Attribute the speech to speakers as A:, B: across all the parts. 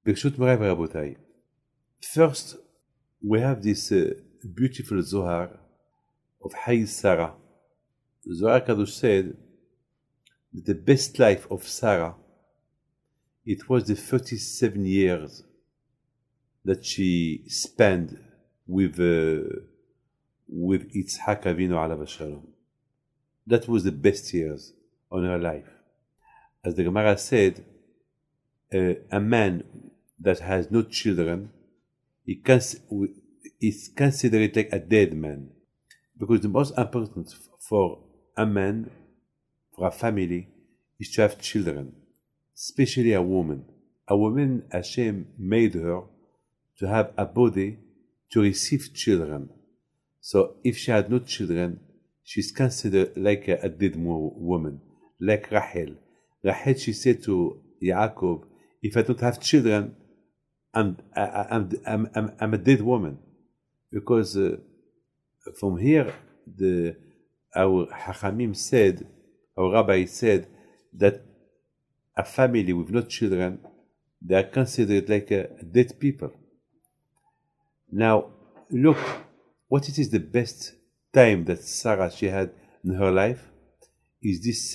A: ברשות מוריי ורבותיי, first we have this beautiful Zohar of Hay Sarah. Zohar Kadosh said that the best life of Sarah, it was the 37 years that she spent with Yitzhak Avinu alav shalom. That was the best years on her life. As the Gemara said, a man that has no children, is considered like a dead man. Because the most important for a man, for a family, is to have children, especially a woman. A woman, Hashem made her to have a body to receive children. So if she had no children, she's considered like a dead woman, like Rachel. Rachel, she said to Yaakov, if I don't have children, I'm a dead woman. Because from here, our Hachamim said, our rabbi said, that a family with no children, they are considered like dead people. Now, look, what it is the best time that Sarah she had in her life is this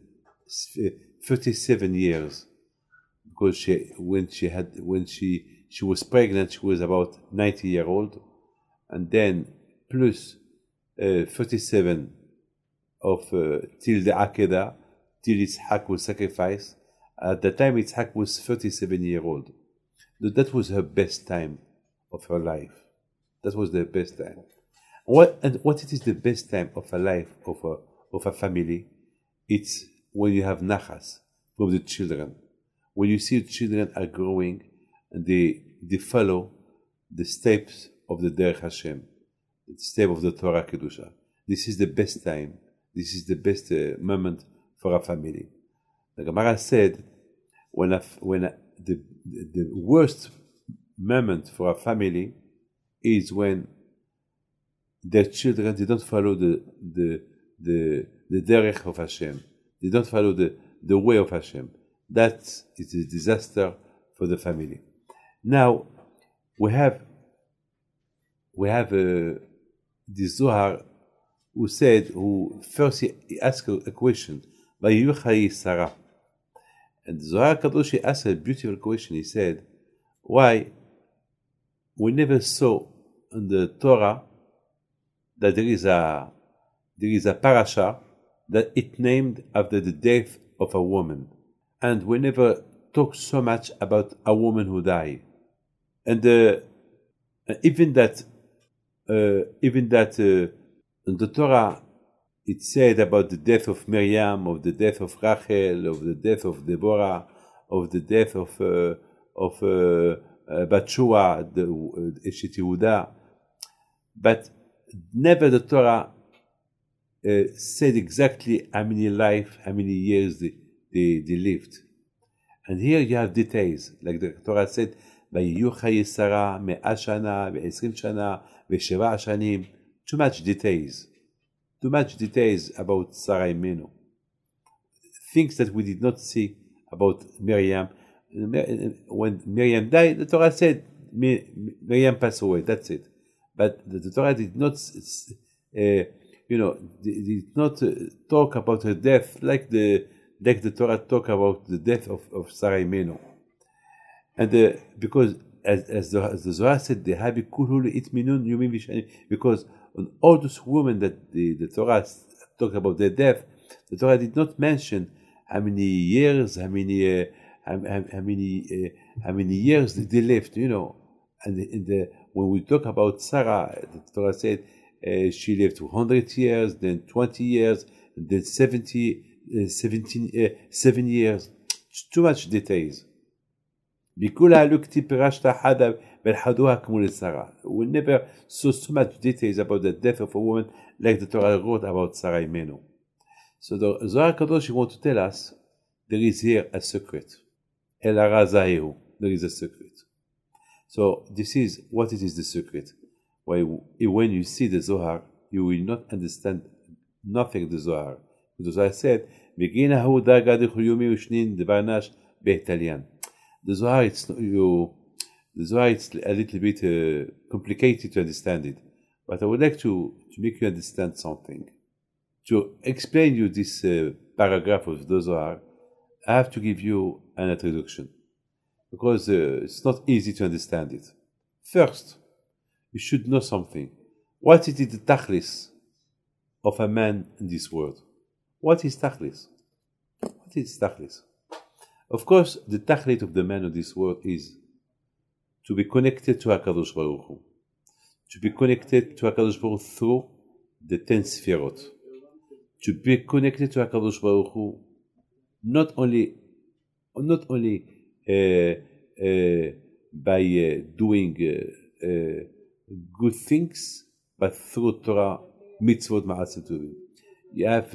A: 37 years. Because when she was pregnant, she was about 90 years old, and then plus 37 of till the Akedah, till Yitzhak was sacrificed. At the time, Yitzhak was 37 years old. That was her best time of her life. That was the best time. What it is the best time of a life of a family? It's when you have nachas from the children. When you see the children are growing and they follow the steps of the Derech Hashem, the step of the Torah Kedusha. This is the best time. This is the best moment for a family. The Gemara said, when the worst moment for a family is when their children, they don't follow the Derech of Hashem. They don't follow the way of Hashem. That is a disaster for the family. Now, we have the Zohar who first he asked a question, Vayuchai Sarah. And Zohar Kadosh asked a beautiful question. He said, why we never saw in the Torah that there is a parasha that it named after the death of a woman. And we never talk so much about a woman who died. And even that in the Torah it said about the death of Miriam, of the death of Rachel, of the death of Deborah, of the death of Batshua, the Eshet Yehuda, but never the Torah said exactly how many years they lived. And here you have details, like the Torah said, ויהיו חיי שרה 100 שנה ו20 שנה ו7 שנים. Too much details about Sarah Imenu. Things that we did not see about Miriam. When Miriam died, the Torah said Miriam passed away, that's it. But the Torah did not, did not talk about her death like the Torah talk about the death of Sarah Imenu. And because as the Zohar said, the Habi Kulhul It Minun Yumim Vishani, because on all those women that the Torah talked about their death, the Torah did not mention how many years, how many years they lived, And when we talk about Sarah, the Torah said she lived 100 years, then 20 years, then 7 years. Too much details. We never saw so much details about the death of a woman like the Torah wrote about Sarah Imenu. So the Zohar Kadosh wants to tell us there is here a secret. El Arazahu, there is a secret. So this is what it is, the secret. Why, when you see the Zohar, you will not understand nothing the Zohar. The Zohar said, The Zohar, the Zohar, it's a little bit complicated to understand it. But I would like to make you understand something. To explain you this paragraph of the Zohar, I have to give you an introduction, because it's not easy to understand it. First, you should know something. What is the tachlis of a man in this world? What is tachlis? What is tachlis? Of course, the tachlis of the man of this world is to be connected to HaKadosh Baruch Hu. To be connected to HaKadosh Baruch Hu through the 10 Sefirot. To be connected to HaKadosh Baruch Hu not only by doing good things, but through Torah, mitzvot, ma'asim tovim. You have,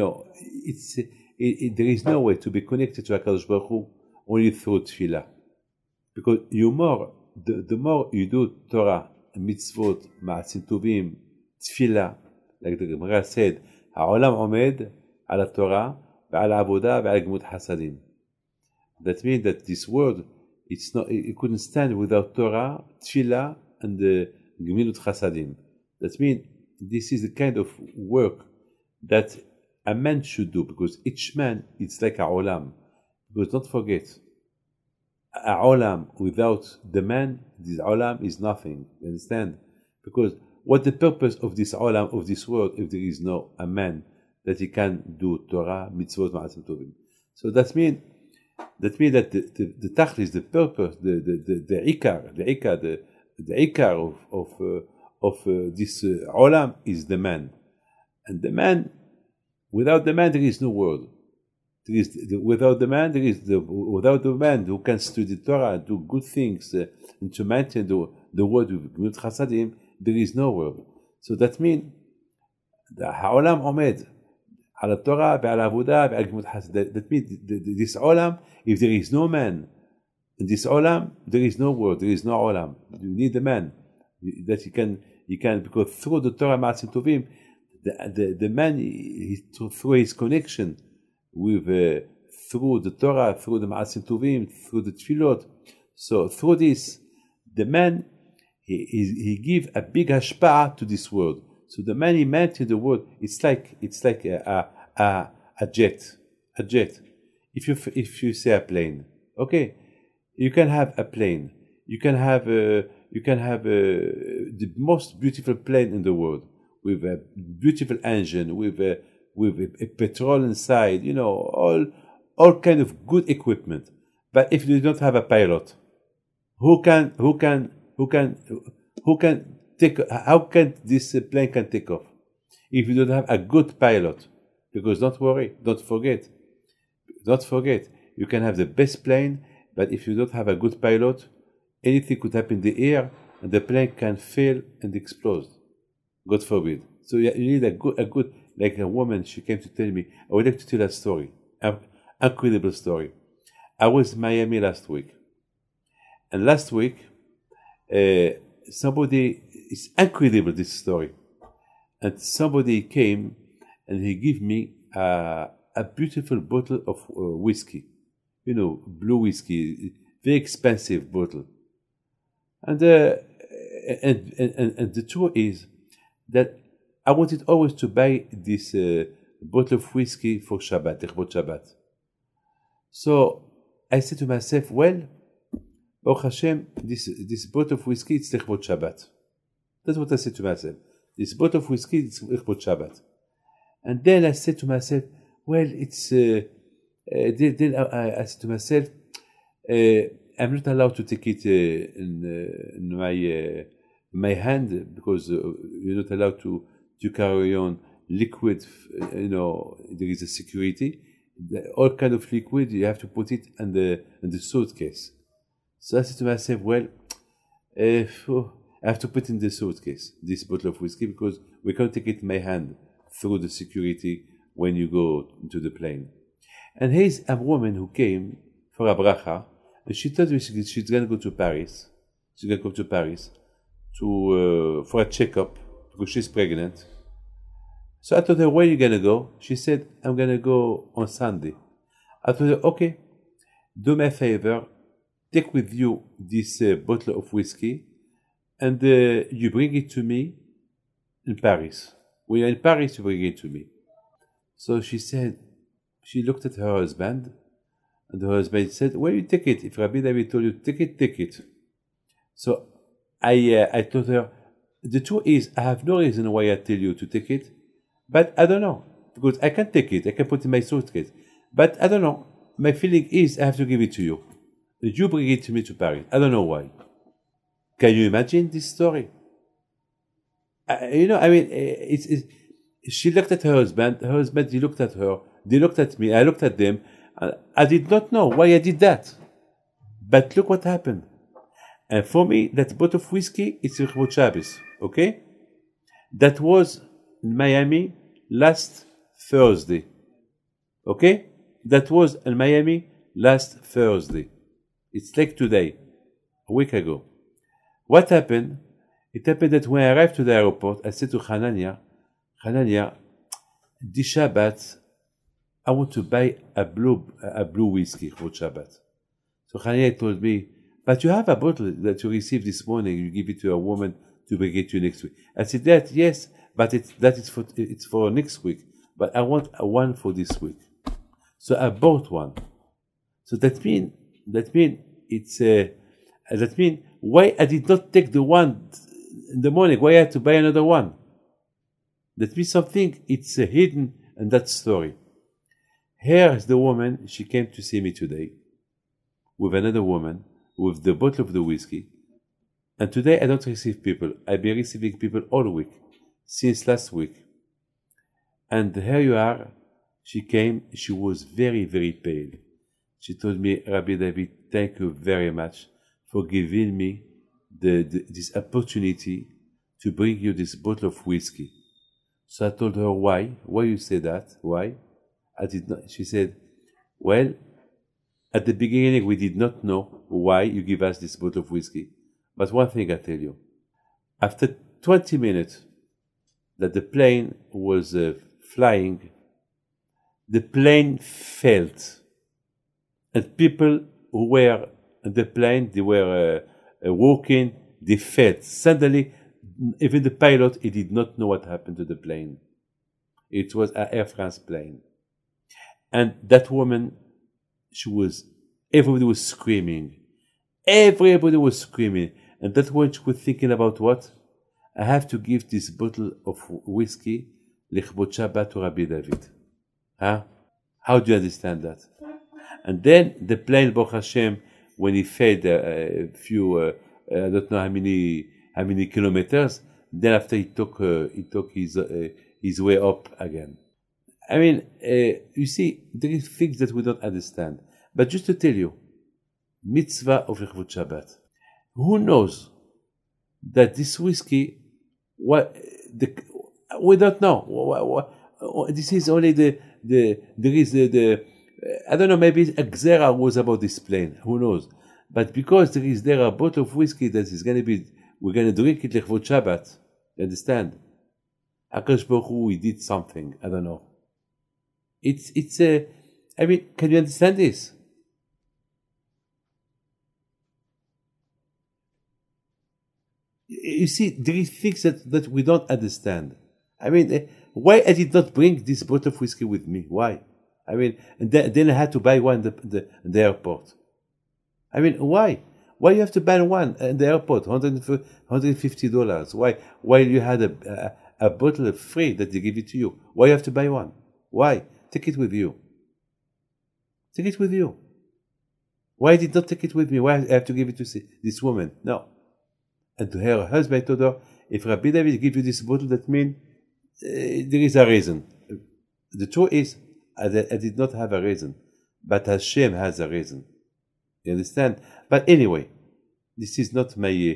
A: there is no way to be connected to HaKadosh Baruch Hu only through tefillah. Because the more you do Torah, mitzvot, ma'asim tovim, tefillah, like the Gemara said, העולם עומד על התורה ועל העבודה ועל גמילות חסדים. That means that this world, it couldn't stand without Torah, tefillah, and gemilut chasadim. That means this is the kind of work that a man should do, because each man is like a olam. Because don't forget, a olam without the man, this olam is nothing. You understand? Because what the purpose of this olam, of this world, if there is no a man that he can do Torah, mitzvot, ma'asim tovim? So that means that the tachlis, the purpose, the ikar of this olam is the man, and the man. Without the man, there is no world. Without the man who can study Torah, do good things, and to maintain the world with Gemilut Chasadim, there is no world. So that means the Ha'olam Omed al Torah ve'al Avodah ve'al Gemilut Chasadim. That means this Olam, if there is no man in this Olam, there is no world, there is no Olam. You need the man that he can, because through the Torah Ma'asim Tovim, the man, through his connection with through the Torah, through the Ma'asim Tovim, through the Tfilot. So through this, the man he give a big hashpa'ah to this world. So the man he meant in the world, it's like a jet. If you say a plane, okay, you can have a plane. You can have the most beautiful plane in the world, with a beautiful engine, with a petrol inside, all kind of good equipment. But if you don't have a pilot, how can this plane can take off? If you don't have a good pilot, because don't forget, you can have the best plane, but if you don't have a good pilot, anything could happen in the air, and the plane can fail and explode. God forbid. So you need a good, like a woman, she came to tell me, I would like to tell a story, an incredible story. I was in Miami last week. And last week, it's incredible, this story. And somebody came and he gave me a beautiful bottle of whiskey. Blue whiskey, very expensive bottle. And the truth is that I wanted always to buy this bottle of whiskey for Shabbat, Echbot Shabbat. So I said to myself, well, Baruch Hashem, this bottle of whiskey, it's Echbot Shabbat. That's what I said to myself. This bottle of whiskey, it's Echbot Shabbat. And then I said to myself, well, it's... then I said to myself, I'm not allowed to take it in my hand, because you're not allowed to carry on liquid. There is a security. All kind of liquid, you have to put it in the suitcase. So I said to myself, well, I have to put in the suitcase this bottle of whiskey, because we can't take it in my hand through the security when you go into the plane. And here's a woman who came for a bracha, and she told me she's going to go to Paris. She's going to go to Paris for a checkup, because she's pregnant. So I told her, where are you going to go? She said, I'm going to go on Sunday. I told her, okay, do me a favor, take with you this bottle of whiskey, and you bring it to me in Paris. When you're in Paris, you bring it to me. So she said, she looked at her husband, and her husband said, well, you take it. If Rabbi David told you to take it, take it. So I told her, the truth is, I have no reason why I tell you to take it, but I don't know, because I can take it, I can put it in my suitcase, but I don't know. My feeling is I have to give it to you. You bring it to me to Paris. I don't know why. Can you imagine this story? She looked at her husband, he looked at her, they looked at me, I looked at them. I did not know why I did that. But look what happened. And for me, that bottle of whiskey, it's Lichvod Shabbos, okay? That was in Miami last Thursday, okay? That was in Miami last Thursday. It's like today, a week ago. What happened? It happened that when I arrived to the airport, I said to Hanania, this Shabbat, I want to buy a blue whiskey for Shabbat. So Hanania told me, but you have a bottle that you received this morning, you give it to a woman to bring it to you next week. I said, that, yes, but it's for next week. But I want one for this week. So I bought one. So that mean why I did not take the one in the morning, why I had to buy another one? That means something, it's hidden in that story. Here is the woman, she came to see me today with another woman, with the bottle of the whiskey. And today I don't receive people. I've been receiving people all week, since last week. And here you are, she came, she was very, very pale. She told me, Rabbi David, thank you very much for giving me this opportunity to bring you this bottle of whiskey. So I told her, why? Why you say that? Why? I did not. She said, well, at the beginning we did not know why you give us this bottle of whiskey. But one thing I tell you, after 20 minutes that the plane was flying, the plane failed. And people who were in the plane, they were walking, they failed. Suddenly, even the pilot, he did not know what happened to the plane. It was an Air France plane. And that woman, everybody was screaming. Everybody was screaming. And that woman, she was thinking about what? I have to give this bottle of whiskey, Lichvod Shabbat, to Rabbi David. Huh? How do you understand that? And then the plane, Baruch Hashem, when he failed a few, I don't know how many kilometers, then after he took his way up again. I mean, you see, there is things that we don't understand. But just to tell you, mitzvah of Lichvod Shabbat. Who knows that this whiskey, we don't know. This is only I don't know, maybe a Gzera was about this plane. Who knows? But because there a bottle of whiskey that is going to be, we're going to drink it Lichvod Shabbat. You understand? HaKadosh Baruch Hu, he did something. I don't know. I mean, can you understand this? You see, there is things that we don't understand. I mean, why I did not bring this bottle of whiskey with me? Why? I mean, and then I had to buy one in the airport. I mean, why? Why you have to buy one in the airport? $150. Why? While you had a bottle of free that they give it to you. Why you have to buy one? Why? Take it with you. Take it with you. Why did not take it with me? Why I have to give it to this woman? No. And to her husband, I told her, if Rabbi David give you this bottle, that means there is a reason. The truth is, I did not have a reason, but Hashem has a reason. You understand? But anyway, this is not this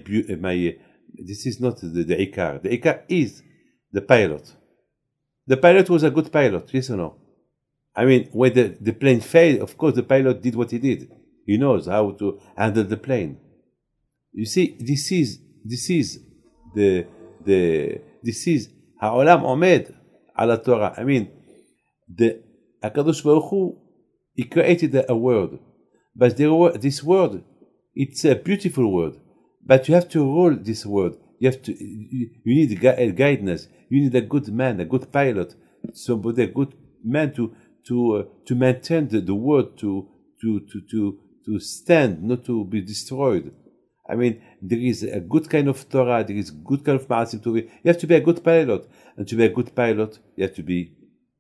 A: is not the Ikar. The Ikar is the pilot. The pilot was a good pilot, yes or no? I mean, when the plane failed, of course the pilot did what he did. He knows how to handle the plane. You see, this is Ha'olam Omed ala Torah. I mean, the HaKadosh Baruch Hu, he created a world. But this word, it's a beautiful word. But you have to rule this word. You need guidance. You need a good man, a good pilot, somebody, a good man to maintain the word, to stand, not to be destroyed. I mean, there is a good kind of Torah, there is good kind of Ma'asim Tovim. You have to be a good pilot. And to be a good pilot, you have to be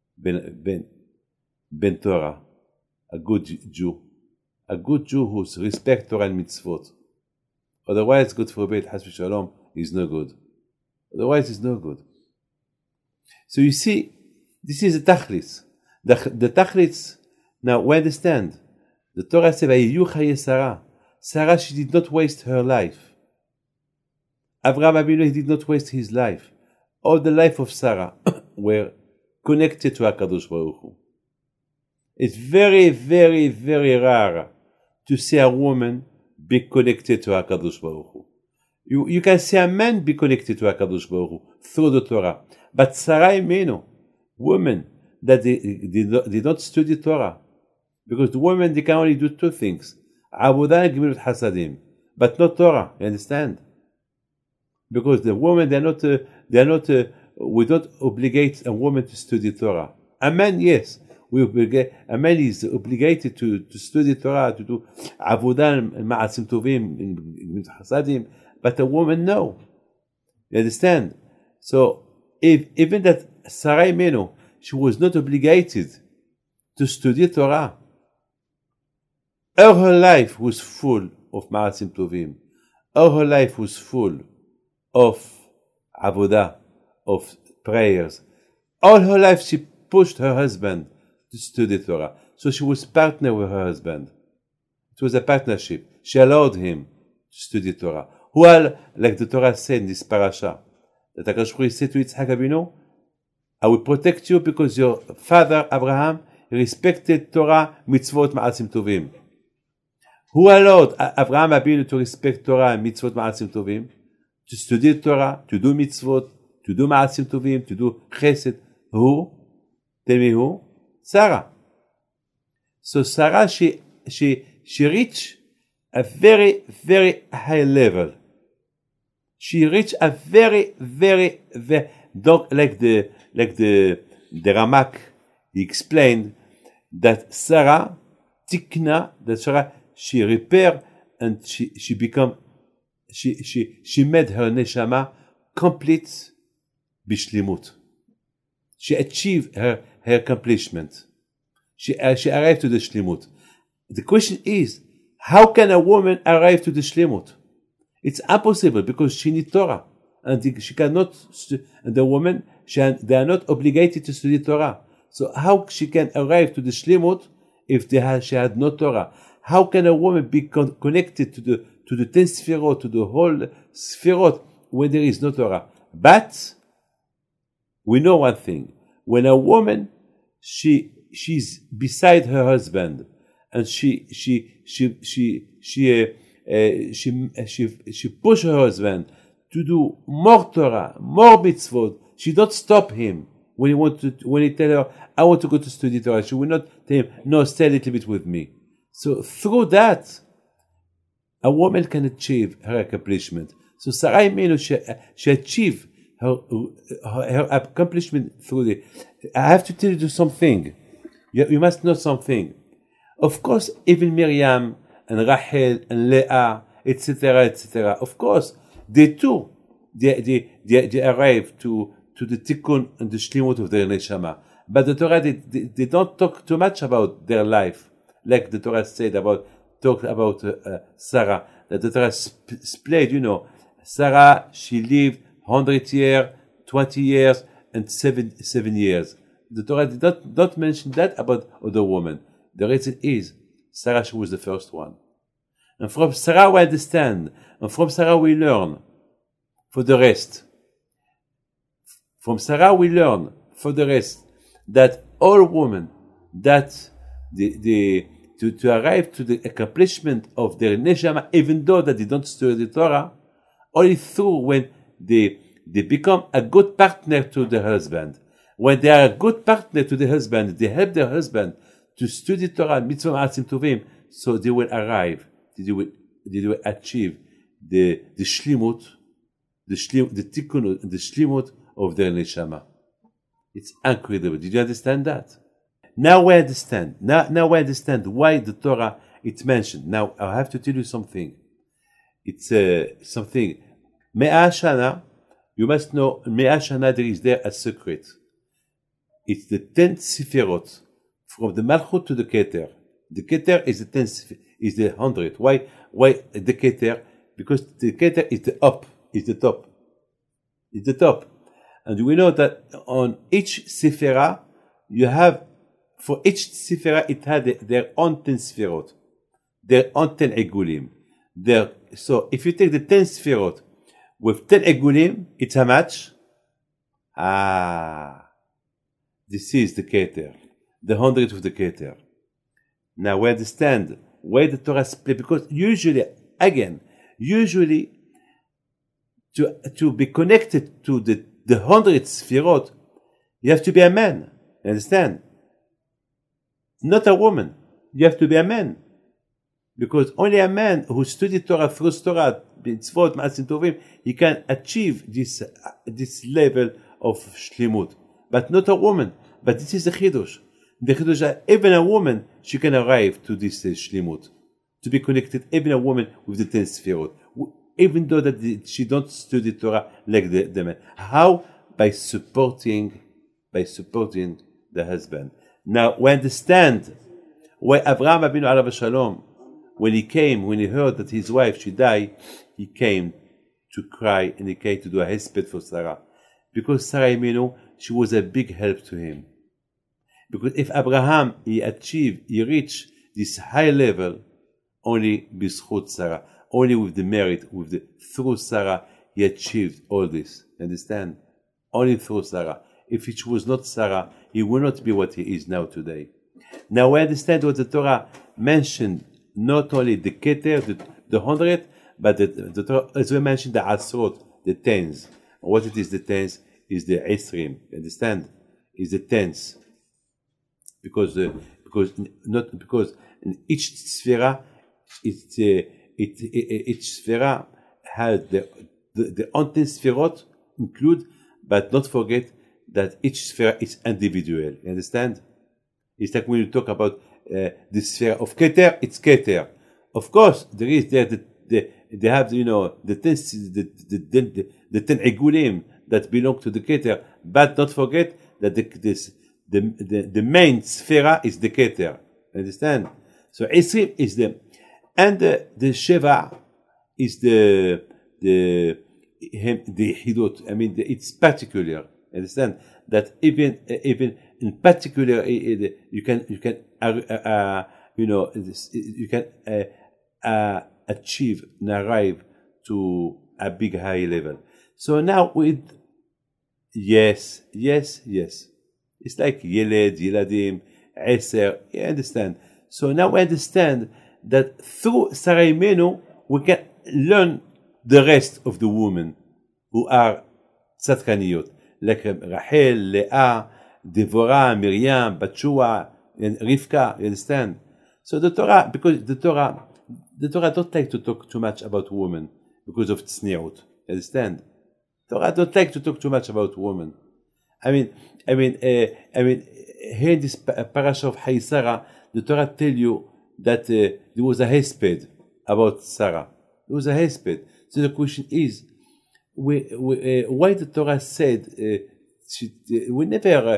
A: Ben Torah, a good Jew. A good Jew who respects Torah and mitzvot. Otherwise, God forbid, Hasbi Shalom, is no good. Otherwise, it's no good. So you see, this is the Tachlis. The Tachlis, now we understand. The Torah says, Vayiyu Chaye Sarah. Sarah, she did not waste her life. Avraham Avinu, he did not waste his life. All the life of Sarah were connected to HaKadosh Baruch Hu. It's very, very, very rare to see a woman be connected to HaKadosh Baruch Hu. You can see a man be connected to HaKadosh Baruch Hu through the Torah. But Sarah Imenu, women that they don't study Torah, because the women, they can only do two things: Avodah and Gemilut Hasadim, but not Torah. You understand? Because the women, we don't obligate a woman to study Torah. A man, yes. A man is obligated to study Torah, to do Avodah and Ma'asim Tovim in Hasadim, but a woman, no. You understand? So, even that Sarah Imenu, she was not obligated to study Torah. All her life was full of Ma'asim Tovim. All her life was full of Avodah, of prayers. All her life she pushed her husband to study Torah. So she was partner with her husband. It was a partnership. She allowed him to study Torah. Like the Torah said in this parasha, that HaKadosh Baruch Hu said to Yitzhak Avinu, I will protect you because your father Abraham respected Torah, mitzvot, ma'asim tovim. Who allowed Abraham Avinu to respect Torah and mitzvot, ma'asim tovim? To study Torah, to do mitzvot, to do ma'asim tovim, to do chesed. Who? Tell me who? Sarah. So Sarah, she reached a very, very high level. She reached a very, very, very, like the Ramak, he explained that Sarah, Tikna, that Sarah, she repaired and she made her neshama complete bishlimut. She achieved her accomplishment. She arrived to the shlimut. The question is, how can a woman arrive to the shlimut? It's impossible because she needs Torah, and she cannot. And the woman, they are not obligated to study Torah. So how she can arrive to the shlimut if she had no Torah? How can a woman be connected to the 10 sfirot, to the whole sfirot, when there is no Torah? But we know one thing: when a woman she's beside her husband, and she push her husband to do more Torah, more mitzvot. She don't stop him when he tell her, I want to go to study Torah. She will not tell him, no, stay a little bit with me. So through that, a woman can achieve her accomplishment. So Sarah Imenu, she achieved her accomplishment through the. I have to tell you something. You must know something. Of course, even Miriam and Rachel and Leah, etc., of course, they too, they arrive to the tikkun and the shlimut of their neshama. But the Torah, they don't talk too much about their life, like the Torah said talked about Sarah. That the Torah split, Sarah, she lived 100 years, 20 years, and 7 years. The Torah did not mention that about other women. The reason is, Sarah, she was the first one. And from Sarah we understand, and from Sarah we learn for the rest. From Sarah we learn for the rest that all women, that to arrive to the accomplishment of their neshama, even though that they don't study the Torah, only through when they become a good partner to their husband. When they are a good partner to the husband, they help their husband to study Torah, mitzvah, ma'asim tovim, so they will arrive, they will achieve the shlimut, the tikkun, the shlimut of their neshama. It's incredible. Did you understand that? Now we understand. Now we understand why the Torah it mentioned. Now I have to tell you something. It's something. Me'ah Shana, you must know, Me'ah Shana, there is there a secret. It's the 10 Sefirot, from the Malchut to the Keter. The Keter is the 10, is the 100. Why the Keter? Because the Keter is the up, is the top. It's the top. And we know that on each Sephira, you have, for each Sephira, it had their own 10 Sefirot, their own 10 Egulim. So if you take the 10 Sefirot with 10 Egulim, it's how much? This is the Keter, the 100 of the Keter. Now we understand why the Torah split, because usually to be connected to the 100 Sefirot, you have to be a man. You understand? Not a woman. You have to be a man. Because only a man who studied Torah through Torah, mitzvot, ma'asim tovim, he can achieve this level of shlimut. But not a woman. But this is the chidush. The chidush that even a woman, she can arrive to this shlimut. To be connected, even a woman with the 10 Sefirot. Even though that she don't study Torah like the man. How? By supporting the husband. Now we understand why Avraham Avinu alav shalom, when he heard that his wife she died, he came to cry and he came to do a hesped for Sarah, because Sarah Imenu, she was a big help to him. Because if Abraham he reached this high level only b'zchut Sarah, only with the merit, through Sarah, he achieved all this. Understand? Only through Sarah. If it was not Sarah, he would not be what he is now today. Now we understand what the Torah mentioned, not only the Keter, the 100, but the Torah, as we mentioned, the Asrot, the tens. What it is, the tens, is the Esrim. Understand? Is the tens. Because in each Sphera, each Sphera has the own 10 Sphirot include, but don't forget that each sphere is individual. You understand? It's like when you talk about the sphere of Keter, it's Keter. Of course, there is there they have the 10 Egulim that belong to the Keter, but don't forget that the main sphere is the Keter. Understand? So Esrim is and the Sheva is the Hidot. I mean, it's particular. Understand that even in particular, you can achieve and arrive to a big high level. So now yes, it's like Yeled, Yeladim, Eser. You understand? So now we understand that through Sarah Imenu we can learn the rest of the women who are tzadkaniyot, like Rachel, Leah, Devorah, Miriam, Batshua, and Rivka. You understand? So the Torah, because the Torah don't like to talk too much about women because of tzniut. You understand? Torah don't like to talk too much about women. I mean, here in this parasha of Hay Sarah, the Torah tell you that there was a hesped about Sarah. There was a hesped. So the question is, why the Torah said when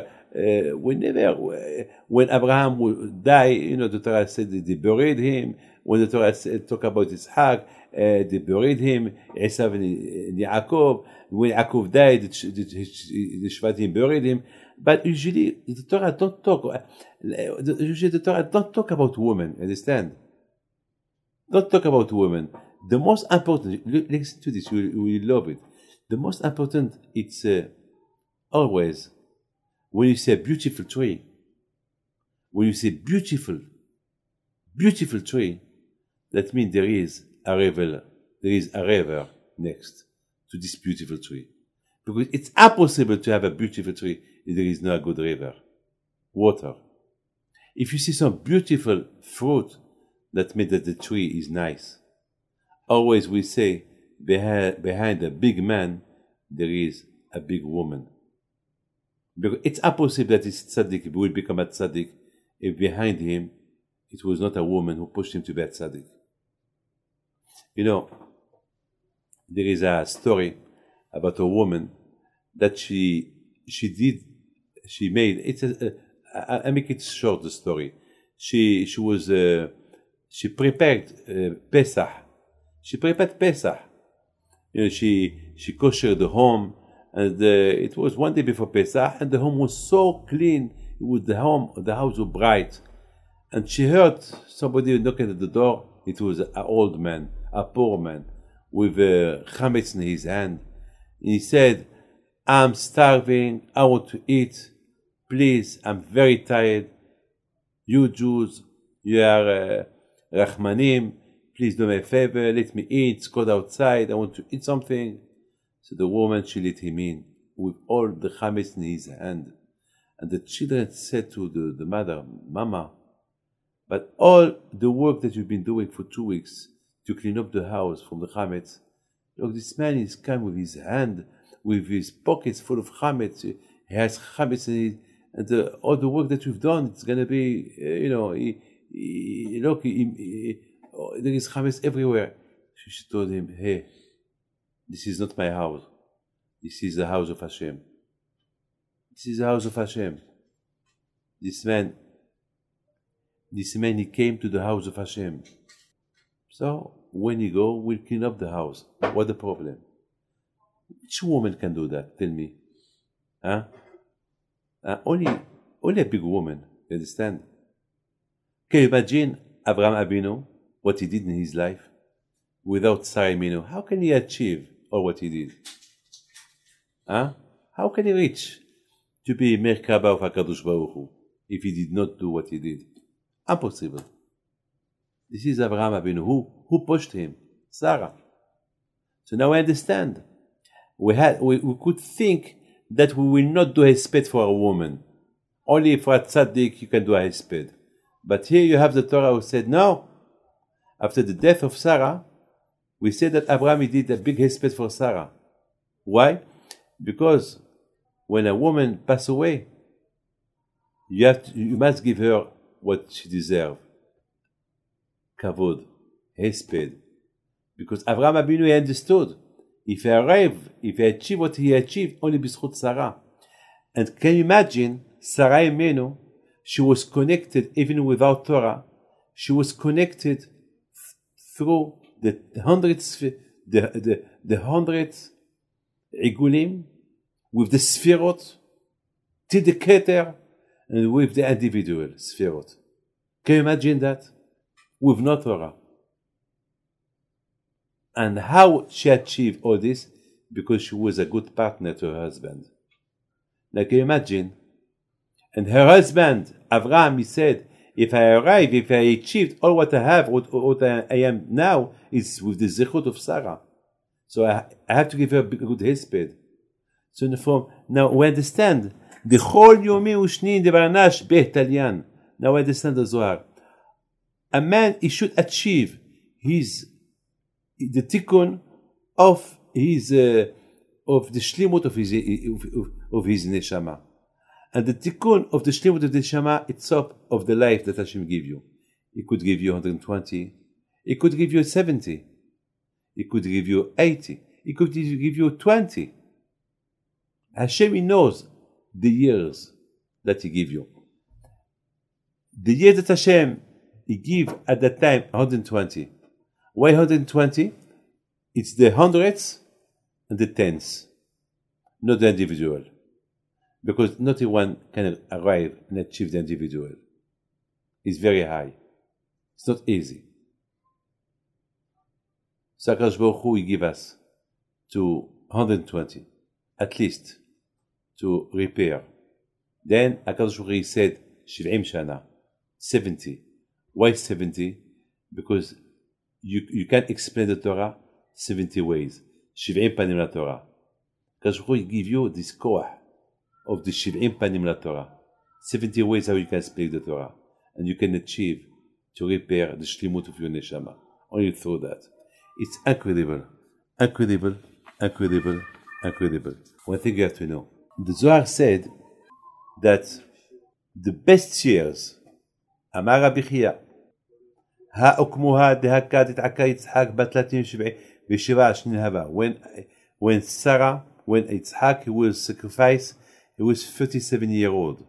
A: Abraham would die, the Torah said that they buried him. When the Torah talk about Ishaq, they buried him. Esav and Yaakov. When Yaakov died, the Shvatim buried him. But usually the Torah don't talk. Usually the Torah don't talk about women. Understand? Don't talk about women. The most important. Listen to this. You will love it. The most important. It's always when you say beautiful tree. When you say beautiful tree, that means there is a river. There is a river next to this beautiful tree. Because it's impossible to have a beautiful tree if there is no good river, water. If you see some beautiful fruit, that means that the tree is nice. Always we say, behind a big man, there is a big woman. Because it's impossible that this tzaddik will become a tzaddik if behind him it was not a woman who pushed him to be a tzaddik. You know, there is a story about a woman that she made. I make it short, the story. She prepared Pesach. She prepared Pesach. You know, she koshered the home, and it was one day before Pesach, and the home was so clean. With the house was bright, and she heard somebody knocking at the door. It was an old man, a poor man, with chametz in his hand. He said, "I'm starving. I want to eat. Please, I'm very tired. You Jews, you are Rahmanim. Please do me a favor. Let me eat. It's cold outside. I want to eat something." So the woman, she let him in with all the chametz in his hand. And the children said to the mother, "Mama, but all the work that you've been doing for 2 weeks to clean up the house from the chametz, look, this man is come with his hand, with his pockets full of chametz. He has chametz in it, and all the work that you've done, it's going to be, there is chametz everywhere." She told him, "Hey, this is not my house. This is the house of Hashem. This is the house of Hashem." This man, he came to the house of Hashem. So when you go, we'll clean up the house. What the problem? Which woman can do that? Tell me. Huh? Only a big woman. You understand? Can you imagine Abraham Avinu, what he did in his life? Without Sarah Imenu, how can he achieve all what he did? Huh? How can he reach to be Merkaba of HaKadosh Baruch Hu if he did not do what he did? Impossible. This is Abraham Avinu. Who pushed him? Sarah. So now we understand. We could think that we will not do hesped for a woman. Only for a tzaddik you can do a hesped. But here you have the Torah who said, no. After the death of Sarah, we say that Abraham did a big hesped for Sarah. Why? Because when a woman passes away, you must give her what she deserves. Kavod, hesped. Because Abraham Avinu, he understood. If he achieved what he achieved, only b'zchut Sarah. And can you imagine, Sarah Imenu, she was connected even without Torah. She was connected through the hundreds igulim, with the sfirot, to the keter, and with the individual sfirot. Can you imagine that? With no Torah. And how she achieved all this? Because she was a good partner to her husband. Now can you imagine? And her husband, Avraham, he said, if I achieved all what I have, what I am now, is with the zechut of Sarah. So I have to give her a good hesped. So now we understand. The whole yomi ushni de baranash behtalian. Now we understand the Zohar. A man, he should achieve the tikkun of the shlimut of his neshama. And the tikkun of the shlimut of the neshama, it's top of the life that Hashem give you. He could give you 120. He could give you 70. He could give you 80. He could give you 20. Hashem, he knows the years that he give you. The years that Hashem, he give at that time 120. Why 120? It's the hundreds and the tens, not the individual. Because not everyone can arrive and achieve the individual. It's very high. It's not easy. So HaKadosh Baruch Hu, he give us to 120, at least, to repair. Then HaKadosh Baruch Hu said, 70 shana, 70. Why 70? Because you can't explain the Torah 70 ways. 70 panim la Torah. HaKadosh Baruch Hu, he give you this koach of the 70 panim la Torah. 70 ways how you can speak the Torah. And you can achieve to repair the shlimut of your neshama. Only through that. It's incredible. Incredible. Incredible. Incredible. One thing you have to know. The Zohar said that the best years, אמר רבי חייא, האוקמוה דהקה תתעקה יצחק בת 37 שנים הבא. When Sarah, when Yitzhak he was sacrificed, he was 37 years old.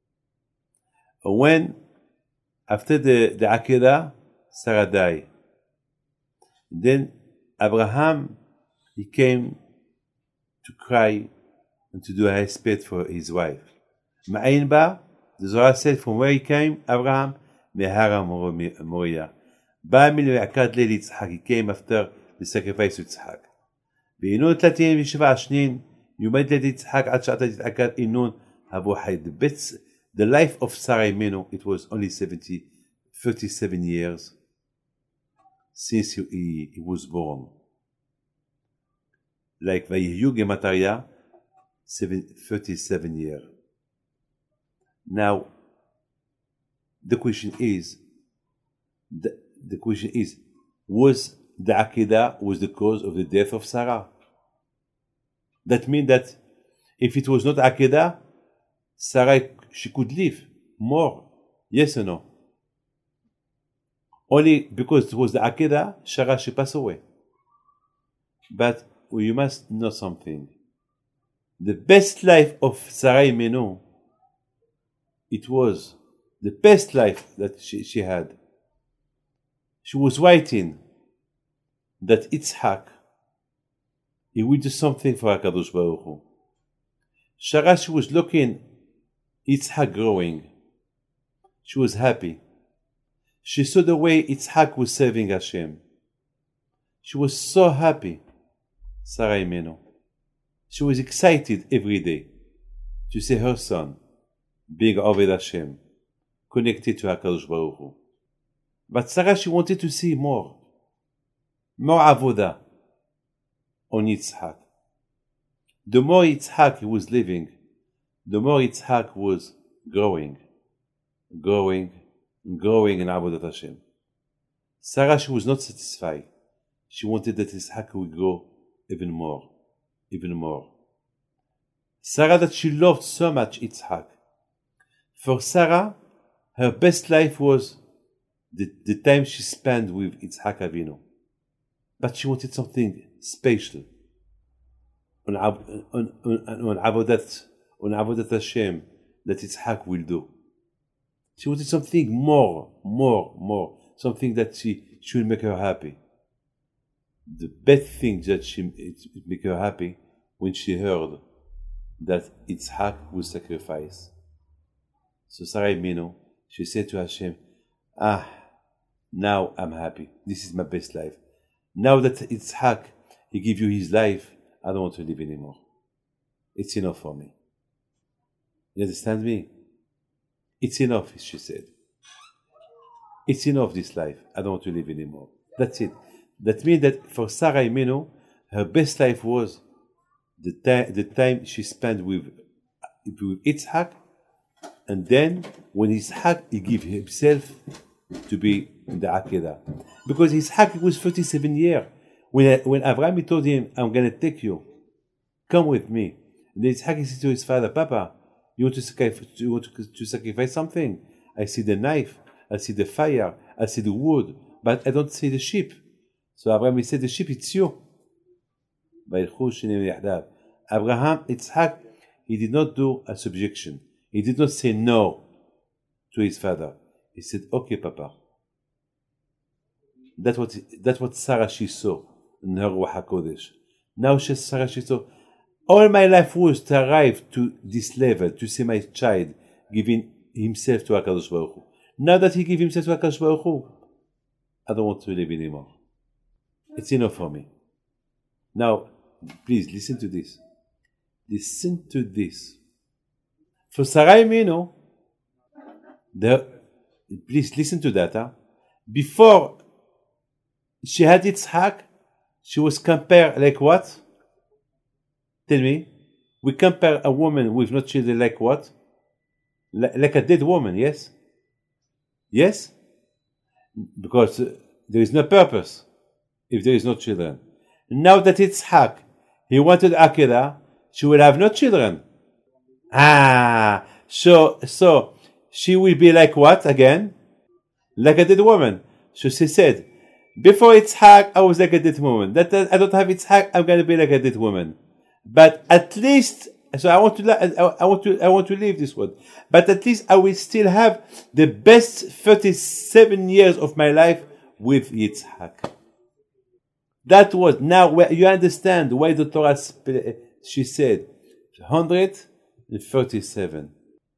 A: When, after the Akedah, Sarah died. Then Abraham, he came to cry and to do a hesped for his wife. Ma'ayin ba, the Zohar said from where he came, Abraham, Mehara Moriah. Ba mil ve'akad leil Yitzhak, he came after the sacrifice of Yitzhak. ועינו 37 שנים, יומד ליד יצחק עד שעתה תתעקד עינון הבו חי. The life of Sarah Imenu, it was only 37 years since he was born. Like Vayihu Gemataria, 37 years. Now, the question is, was the Akedah was the cause of the death of Sarah? That means that if it was not Akedah, Sarah, she could live more. Yes or no? Only because it was the Akedah, Sarah, she passed away. But you must know something. The best life of Sarah Imenu, it was the best life that she had. She was waiting that Yitzhak, he will do something for HaKadosh Baruch Hu. Sarah, she was looking Yitzhak growing. She was happy. She saw the way Yitzhak was serving Hashem. She was so happy, Sarah Imenu. She was excited every day to see her son being Oved Hashem, connected to HaKadosh Baruch Hu. But Sarah, she wanted to see more avodah on Yitzhak. The more Yitzhak he was living, the more Yitzhak was growing in avodat Hashem. Sarah, she was not satisfied. She wanted that Yitzhak would grow even more. Sarah, that she loved so much Yitzhak. For Sarah, her best life was the time she spent with Yitzhak Avinu. But she wanted something special on avodat Hashem that Yitzhak will do. She wanted something more, something that she will make her happy. The best thing that it make her happy when she heard that Yitzhak was sacrificed. So Sarah Imenu, she said to Hashem, now I'm happy. This is my best life. Now that Yitzhak, he give you his life, I don't want to live anymore. It's enough for me. You understand me? It's enough, she said. It's enough, this life. I don't want to live anymore. That's it. That means that for Sarah Imenu, her best life was the time she spent with Yitzhak, and then when Yitzhak, he gave himself to be in the Akedah. Because Yitzhak was 37 years. When Abraham told him, I'm going to take you, come with me. And then Yitzhak said to his father, Papa, you want to sacrifice something? I see the knife, I see the fire, I see the wood, but I don't see the sheep. So Abraham said, the sheep, it's you. Abraham, Yitzhak, he did not do a subjection. He did not say no to his father. He said, okay, Papa. That's what Sarah, she saw in her Ruach HaKodesh. Now Sarah, she saw, all my life was to arrive to this level, to see my child giving himself to HaKadosh Baruch Hu. Now that he gave himself to HaKadosh Baruch Hu, I don't want to live anymore. It's enough for me. Now, please listen to this. Listen to this. For Sarah Imenu, please listen to that. Before she had Yitzhak, she was compared like what? Tell me. We compare a woman with no children like what? Like a dead woman, yes? Yes? because there is no purpose if there is no children. Now that Yitzhak, he wanted Akedah, she will have no children. So she will be like what again? Like a dead woman. So she said, before Yitzhak, I was like a dead woman. That I don't have Yitzhak, I'm going to be like a dead woman. But at least, so I want to leave this world. But at least I will still have the best 37 years of my life with Yitzhak. That was, now you understand why the Torah, she said, 137.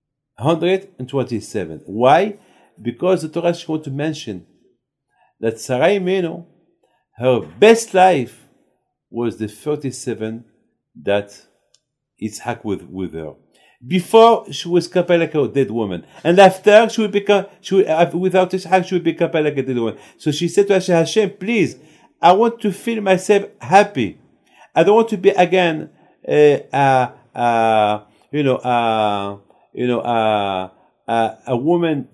A: 127. Why? Because the Torah is going to mention that Sarah Imenu, her best life was the 37 that Yitzhak with her. Before, she was coupled like a dead woman. And after, without Yitzhak, she would be coupled like a dead woman. So she said to Hashem, please, I want to feel myself happy. I don't want to be again, a woman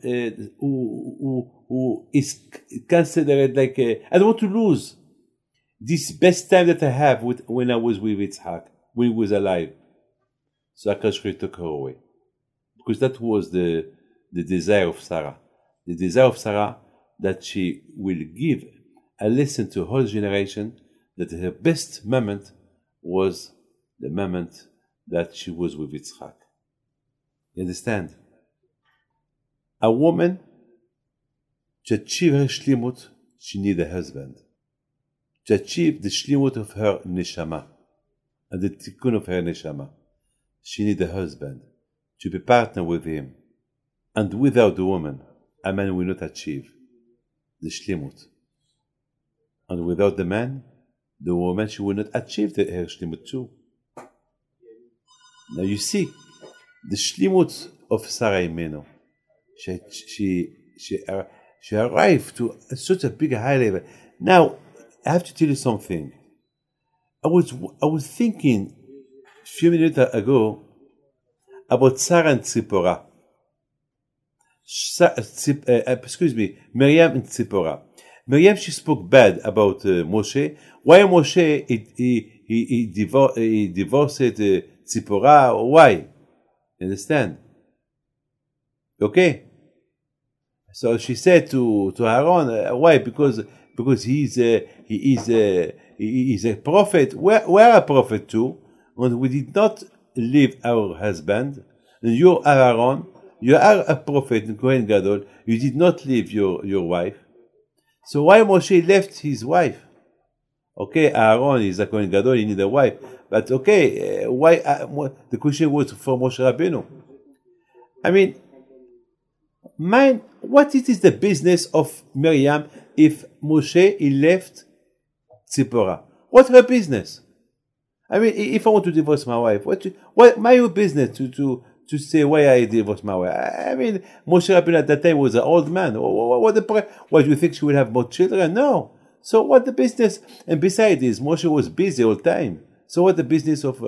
A: who is considered like I don't want to lose this best time that I have when I was with Yitzhak, when he was alive. So HaKadosh took her away. Because that was the desire of Sarah. The desire of Sarah that she will give a lesson to whole generation that her best moment was the moment that she was with Yitzhak. You understand? A woman, to achieve her shlimut, she needs a husband. To achieve the shlimut of her neshama, and the tikkun of her neshama, she needs a husband, to be partner with him. And without the woman, a man will not achieve the shlimut. And without the man, the woman, she will not achieve her shlimut too. Now you see, the shlimut of Sarah Imenu, she arrived to such a big high level. Now, I have to tell you something. I was thinking a few minutes ago about Sarah and Tzipporah. Miriam and Tzipporah. Miriam, she spoke bad about Moshe. Why Moshe he divorced Tzipporah? Why? You understand? Okay. So she said to Aaron, why? Because he is a prophet. We're a prophet too, and we did not leave our husband. And you, Aaron, you are a prophet in Kohen Gadol. You did not leave your wife. So why Moshe left his wife? Okay, Aaron is a Kohen Gadol. He need a wife. But okay, why? The question was for Moshe Rabbeinu. I mean, what is the business of Miriam if Moshe he left Tzipporah? What's her business? I mean, if I want to divorce my wife, what my business to say why I divorced my wife? I mean, Moshe Rabbeinu at that time was an old man. Why do you think she will have more children? No. So what the business? And besides this, Moshe was busy all the time. So what the business of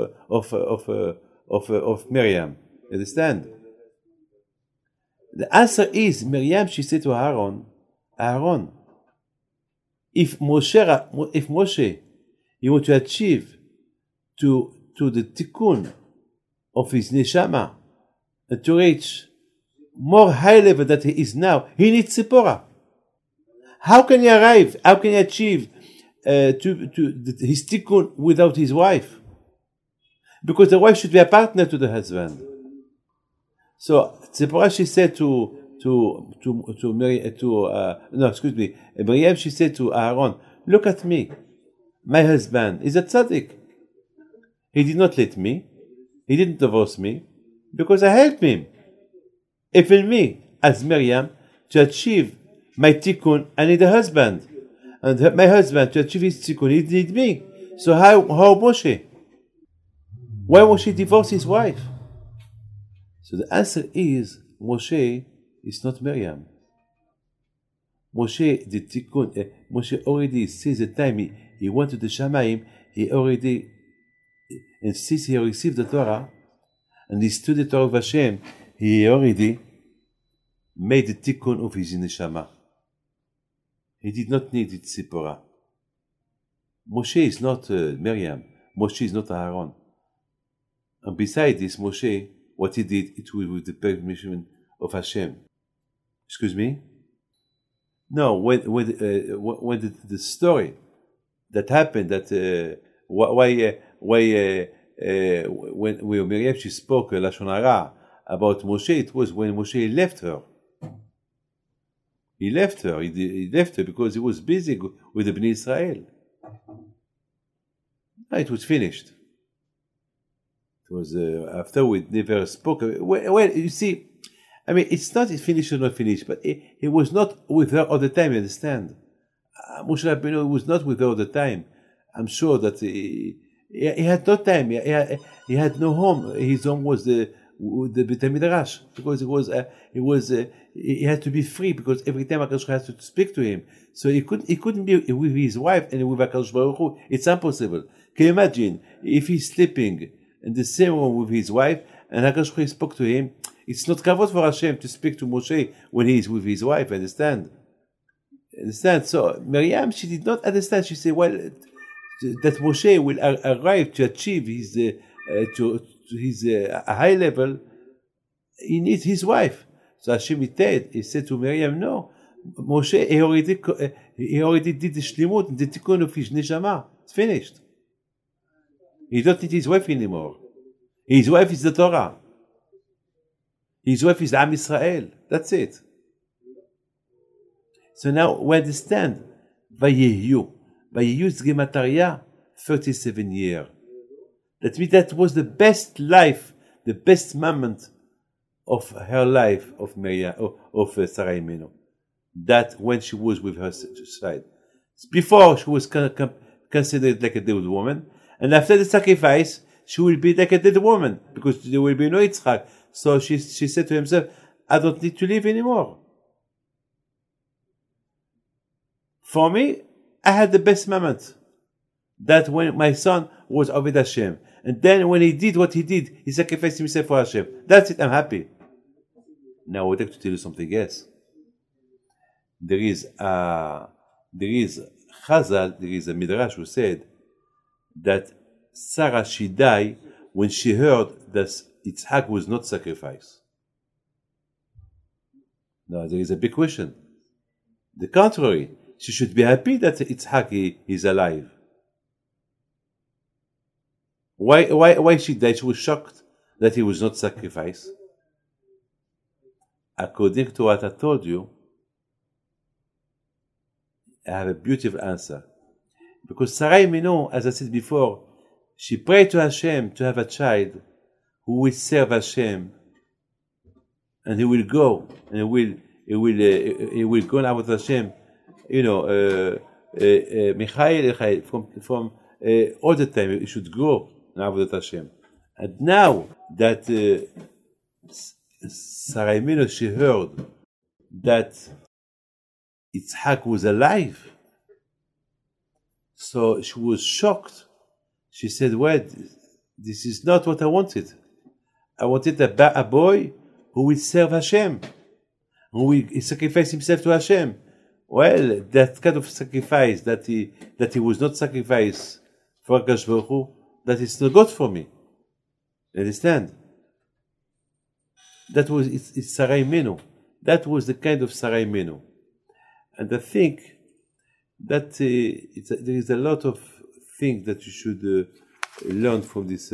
A: Miriam? You understand? The answer is, Miriam, she said to Aaron, if Moshe, you want to achieve to the tikkun of his neshama, and to reach more high level that he is now, he needs Tzipporah. How can he arrive? How can he achieve his tikkun without his wife? Because the wife should be a partner to the husband. So Tzipporah, she said Miriam, she said to Aaron, look at me, my husband is a tzaddik. He did not let me, he didn't divorce me, because I helped him. Even me, as Miriam, to achieve my tikkun, I need a husband. And my husband, to achieve his tikkun, he need me. So how Moshe? Why Moshe divorce his wife? So the answer is, Moshe is not Miriam. Moshe, the tikkun, Moshe already, since the time he went to the Shamayim, he already, and since he received the Torah, and he stood the Torah of Hashem, he already made the tikkun of his neshama. He did not need it, Zipporah. Moshe is not Miriam. Moshe is not Aaron. And besides this, Moshe, what he did, it was with the permission of Hashem. Excuse me? No, when the story that happened, that when Miriam, she spoke Lashon Hara about Moshe, it was when Moshe left her. He left her. He left her because he was busy with the Bnei Israel. It was finished. It was after we never spoke. Well, you see, I mean, it's not finished or not finished, but he was not with her all the time. You understand? Moshe Rabbeinu was not with her all the time. I'm sure that he had no time. He had no home. His home was the Beit Midrash, because he had to be free, because every time HaKadosh has to speak to him, so he couldn't be with his wife and with HaKadosh Baruch Hu. It's impossible. Can you imagine if he's sleeping in the same room with his wife and HaKadosh Baruch Hu spoke to him? It's not kavod for Hashem to speak to Moshe when he is with his wife. Understand? So Miriam, she did not understand. She said, well, that Moshe will arrive to achieve his a high level, he needs his wife. So Hashem he said to Miriam, no, Moshe, he already did the shlimut, the tikkun of his neshama. It's finished. He don't need his wife anymore. His wife is the Torah. His wife is Am Yisrael. That's it. So now we understand. Vayehu. Vayehu is Gematria, 37 years. That means that was the best life, the best moment of her life, of Miriam, of Sarah Imenu. That when she was with her side. Before, she was considered like a dead woman, and after the sacrifice, she will be like a dead woman, because there will be no Yitzchak. So she said to herself, I don't need to live anymore. For me, I had the best moment. That when my son was Oved Hashem. And then when he did what he did, he sacrificed himself for Hashem. That's it, I'm happy. Now I would like to tell you something else. There is Chazal, there is a Midrash who said that Sarah, she died when she heard that Yitzhak was not sacrificed. Now there is a big question. The contrary, she should be happy that Yitzhak is alive. Why she died? She was shocked that he was not sacrificed. According to what I told you, I have a beautiful answer. Because Sarah Imenu, as I said before, she prayed to Hashem to have a child who will serve Hashem, and he will go, and he will go now with Hashem. You know, Michael, from all the time, he should go now with Hashem. And now that Sarah Imenu, she heard that Yitzhak was alive, so she was shocked. She said, well, this is not what I wanted. I wanted a boy who will serve Hashem, who will sacrifice himself to Hashem. Well, that kind of sacrifice that he was not sacrificed for HaKadosh Baruch Hu, that is not good for me. You understand? That was it's Sarah Imenu. That was the kind of Sarah Imenu. And I think that there is a lot of things that you should learn from this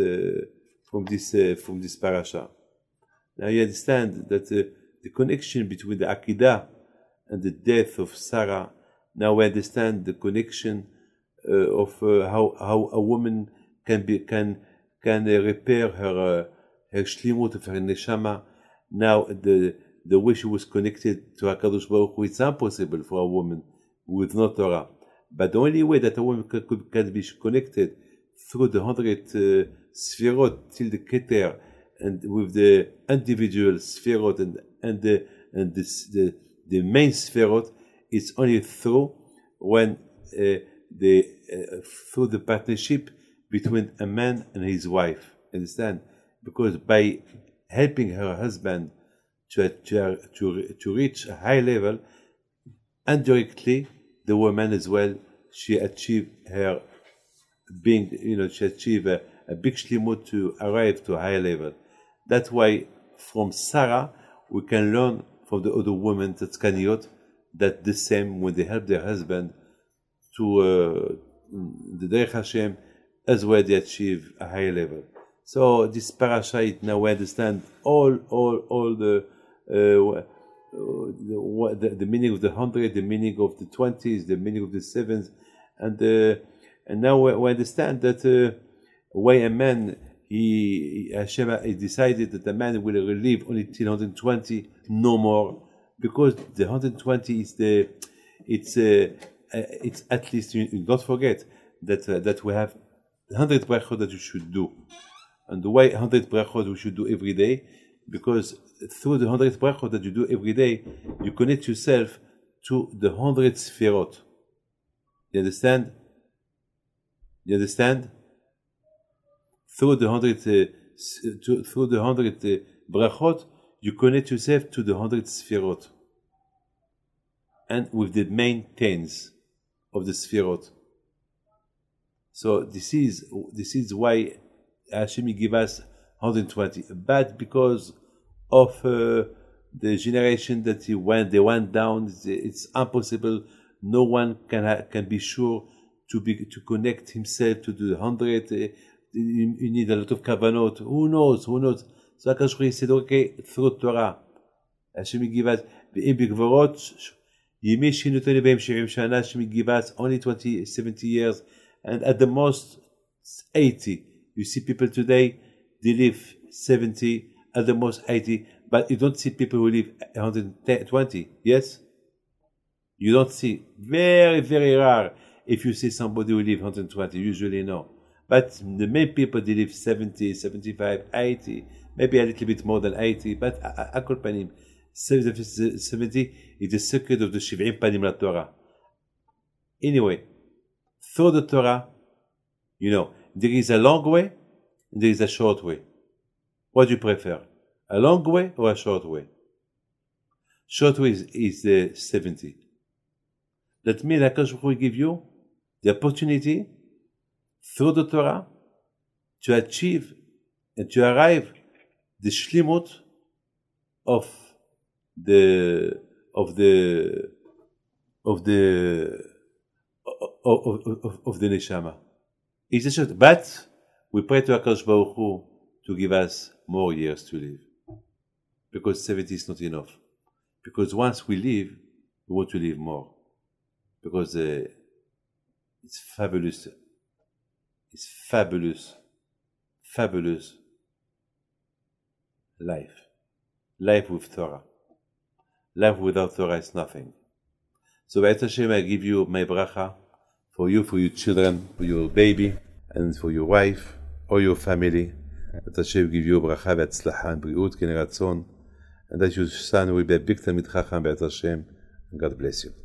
A: parasha. Now you understand that the connection between the Akedah and the death of Sarah. Now we understand the connection of how a woman can repair her shlimut of her neshama. Now the way she was connected to HaKadosh Baruch Hu, it's impossible for a woman with no Torah. But the only way that a woman can be connected through the 100 sfirot till the Keter, and with the individual sfirot and the main sfirot, it's only through when through the partnership between a man and his wife. Understand? Because by helping her husband to reach a high level, indirectly the woman as well, she achieved her being, she achieved a big shlimut to arrive to a higher level. That's why from Sarah, we can learn from the other women, the Tzkaniyot, that the same when they help their husband to the Derech Hashem, as well they achieve a higher level. So this parasha, now we understand all the meaning of the 100, the meaning of the 20s, the meaning of the 7s, and now we understand that why a man Hashem decided that the man will live only till 120, no more, because the 120 is it's at least, you don't forget that we have 100 brachot that you should do, and the way 100 brachot we should do every day, because through the 100 brachot that you do every day, you connect yourself to the 100 sfirot. You understand? You understand? Through the 100 brachot, you connect yourself to the 100 sfirot, and with the main tens of the sfirot. So this is why Hashem give us 120, but because of the generation that they went down, it's impossible. No one can be sure to connect himself to the 100. You need a lot of kavanot. Who knows? So HaKadosh Baruch Hu said, okay, through Torah, Hashem give us ve'im b'gvorot yimei shinutoni b'hem 70 shana. Hashem give us only 70 years, and at the most 80. You see people today, they live 70, at the most 80, but you don't see people who live 120. Yes, you don't see. Very, very rare if you see somebody who live 120. Usually no. But the main people, they live 70, 75, 80, maybe a little bit more than 80, but Akol Panim, 70 is the secret of the Shiv'im Panim La Torah. Anyway, through the Torah, there is a long way and there is a short way. What do you prefer? A long way or a short way? Short way is the 70. That means HaKadosh Baruch Hu will give you the opportunity through the Torah to achieve and to arrive the shlimut of the neshama. It's a short, but we pray to HaKadosh Baruch Hu to give us more years to live, because 70 is not enough. Because once we live, we want to live more, because it's fabulous. It's fabulous life. Life with Torah. Life without Torah is nothing. So B'ez Hashem, I give you my bracha for you, for your children, for your baby, and for your wife, or your family. B'ez Hashem give you bracha v'atzlacha and briut, ken ratzon, and that your son will be a big Talmid Chacham, B'ez Hashem, and God bless you.